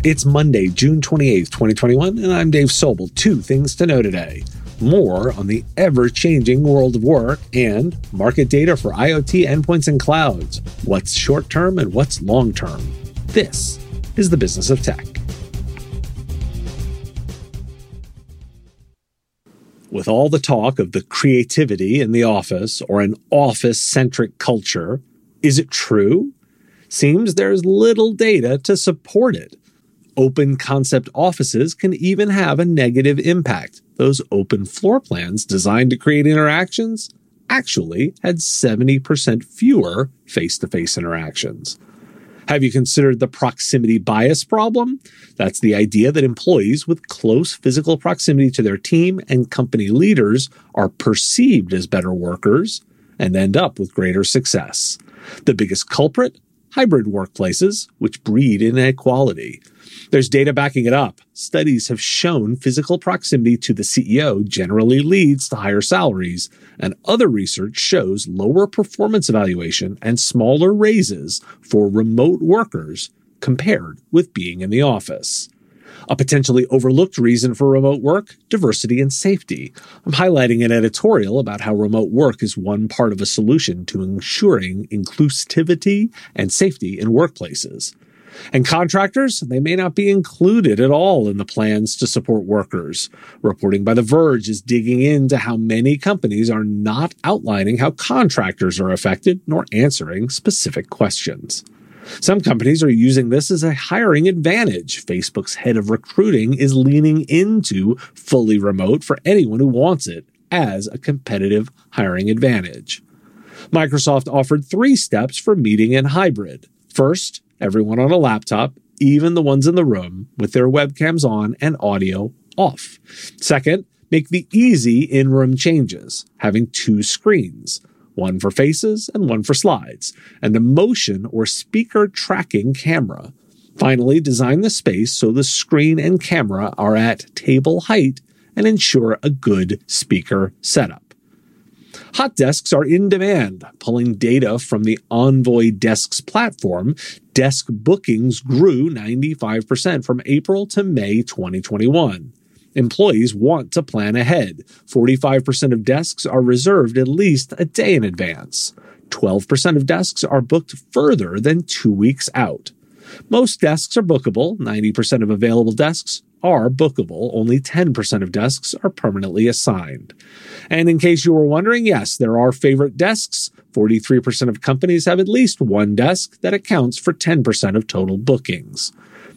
It's Monday, June 28th, 2021, and I'm Dave Sobel. Two things to know today. More on the ever-changing world of work and market data for IoT endpoints and clouds. What's short-term and what's long-term? This is the Business of Tech. With all the talk of the creativity in the office or an office-centric culture, is it true? Seems there's little data to support it. Open concept offices can even have a negative impact. Those open floor plans designed to create interactions actually had 70% fewer face-to-face interactions. Have you considered the proximity bias problem? That's the idea that employees with close physical proximity to their team and company leaders are perceived as better workers and end up with greater success. The biggest culprit? Hybrid workplaces, which breed inequality. There's data backing it up. Studies have shown physical proximity to the CEO generally leads to higher salaries, and other research shows lower performance evaluation and smaller raises for remote workers compared with being in the office. A potentially overlooked reason for remote work, diversity and safety. I'm highlighting an editorial about how remote work is one part of a solution to ensuring inclusivity and safety in workplaces. And contractors, they may not be included at all in the plans to support workers. Reporting by The Verge is digging into how many companies are not outlining how contractors are affected nor answering specific questions. Some companies are using this as a hiring advantage. Facebook's head of recruiting is leaning into fully remote for anyone who wants it as a competitive hiring advantage. Microsoft offered 3 steps for meeting in hybrid. First, everyone on a laptop, even the ones in the room, with their webcams on and audio off. Second, make the easy in-room changes, having 2 screens, one for faces and one for slides, and a motion or speaker tracking camera. Finally, design the space so the screen and camera are at table height and ensure a good speaker setup. Hot desks are in demand. Pulling data from the Envoy Desks platform, desk bookings grew 95% from April to May 2021. Employees want to plan ahead. 45% of desks are reserved at least a day in advance. 12% of desks are booked further than 2 weeks out. Most desks are bookable. 90% of available desks are bookable. Only 10% of desks are permanently assigned. And in case you were wondering, yes, there are favorite desks. 43% of companies have at least one desk that accounts for 10% of total bookings.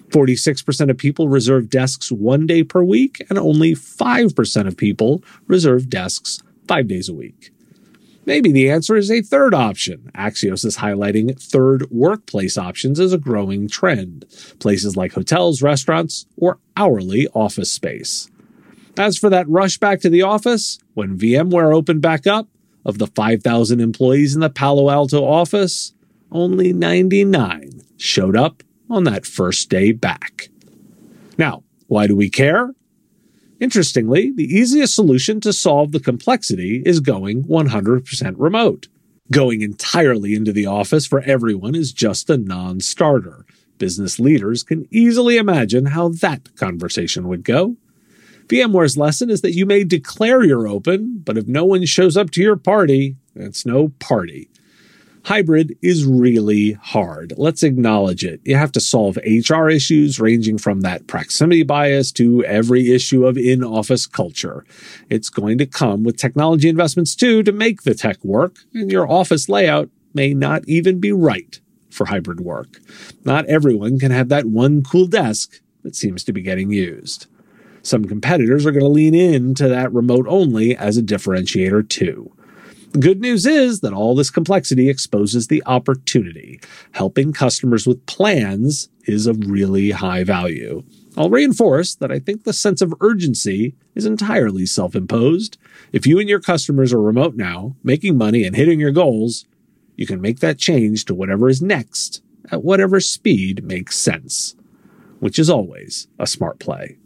46% of people reserve desks 1 day per week, and only 5% of people reserve desks 5 days a week. Maybe the answer is a third option. Axios is highlighting third workplace options as a growing trend. Places like hotels, restaurants, or hourly office space. As for that rush back to the office, when VMware opened back up, of the 5,000 employees in the Palo Alto office, only 99 showed up on that first day back. Now, why do we care? Interestingly, the easiest solution to solve the complexity is going 100% remote. Going entirely into the office for everyone is just a non-starter. Business leaders can easily imagine how that conversation would go. VMware's lesson is that you may declare you're open, but if no one shows up to your party, it's no party. Hybrid is really hard. Let's acknowledge it. You have to solve HR issues ranging from that proximity bias to every issue of in-office culture. It's going to come with technology investments too to make the tech work, and your office layout may not even be right for hybrid work. Not everyone can have that one cool desk that seems to be getting used. Some competitors are going to lean into that remote only as a differentiator too. The good news is that all this complexity exposes the opportunity. Helping customers with plans is of really high value. I'll reinforce that I think the sense of urgency is entirely self-imposed. If you and your customers are remote now, making money and hitting your goals, you can make that change to whatever is next at whatever speed makes sense, which is always a smart play.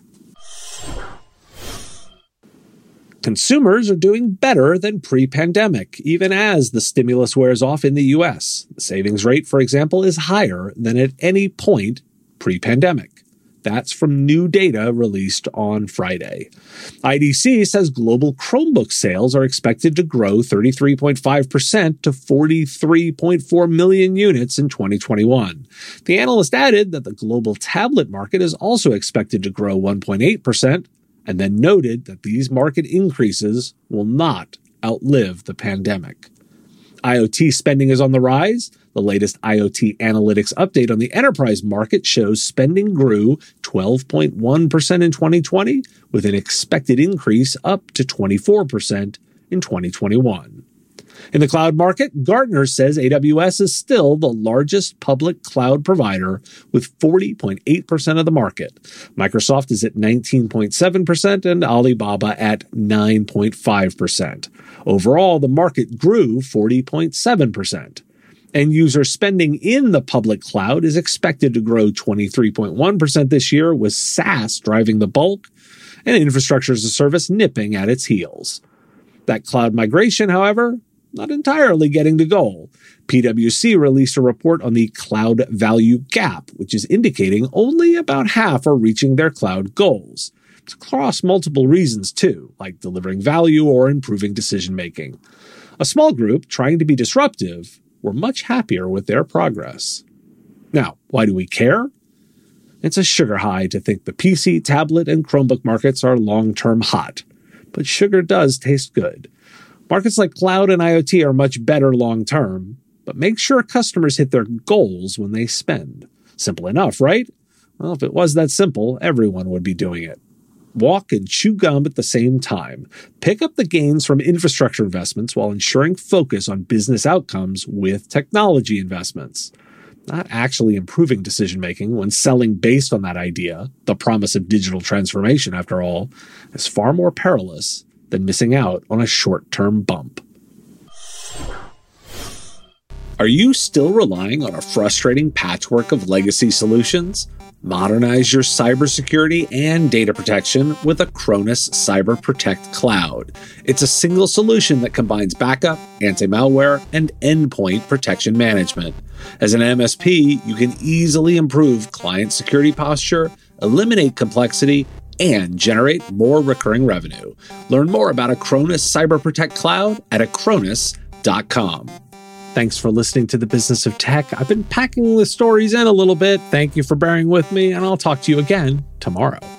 Consumers are doing better than pre-pandemic, even as the stimulus wears off in the U.S. The savings rate, for example, is higher than at any point pre-pandemic. That's from new data released on Friday. IDC says global Chromebook sales are expected to grow 33.5% to 43.4 million units in 2021. The analyst added that the global tablet market is also expected to grow 1.8%, and then noted that these market increases will not outlive the pandemic. IoT spending is on the rise. The latest IoT analytics update on the enterprise market shows spending grew 12.1% in 2020, with an expected increase up to 24% in 2021. In the cloud market, Gartner says AWS is still the largest public cloud provider with 40.8% of the market. Microsoft is at 19.7% and Alibaba at 9.5%. Overall, the market grew 40.7%. End user spending in the public cloud is expected to grow 23.1% this year, with SaaS driving the bulk and infrastructure as a service nipping at its heels. That cloud migration, however, not entirely getting to goal. PwC released a report on the cloud value gap, which is indicating only about half are reaching their cloud goals. It's across multiple reasons too, like delivering value or improving decision-making. A small group trying to be disruptive were much happier with their progress. Now, why do we care? It's a sugar high to think the PC, tablet, and Chromebook markets are long-term hot. But sugar does taste good. Markets like cloud and IoT are much better long-term, but make sure customers hit their goals when they spend. Simple enough, right? Well, if it was that simple, everyone would be doing it. Walk and chew gum at the same time. Pick up the gains from infrastructure investments while ensuring focus on business outcomes with technology investments. Not actually improving decision-making when selling based on that idea, the promise of digital transformation, after all, is far more perilous than missing out on a short-term bump. Are you still relying on a frustrating patchwork of legacy solutions? Modernize your cybersecurity and data protection with Acronis Cyber Protect Cloud. It's a single solution that combines backup, anti-malware, and endpoint protection management. As an MSP, you can easily improve client security posture, eliminate complexity, and generate more recurring revenue. Learn more about Acronis Cyber Protect Cloud at acronis.com. Thanks for listening to The Business of Tech. I've been packing the stories in a little bit. Thank you for bearing with me, and I'll talk to you again tomorrow.